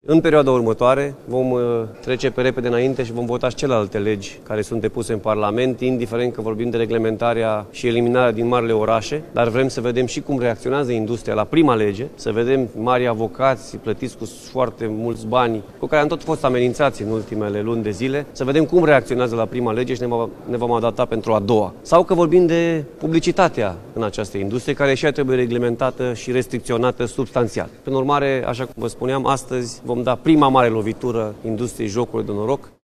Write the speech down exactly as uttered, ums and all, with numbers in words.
În perioada următoare vom trece pe repede înainte și vom vota și celelalte legi care sunt depuse în Parlament, indiferent că vorbim de reglementarea și eliminarea din marile orașe, dar vrem să vedem și cum reacționează industria la prima lege, să vedem mari avocați plătiți cu foarte mulți bani, cu care am tot fost amenințați în ultimele luni de zile, să vedem cum reacționează la prima lege și ne vom adapta pentru a doua. Sau că vorbim de publicitatea în această industrie, care și ea trebuie reglementată și restricționată substanțial. Prin urmare, așa cum vă spuneam, astăzi vom da prima mare lovitură industriei jocurilor de noroc.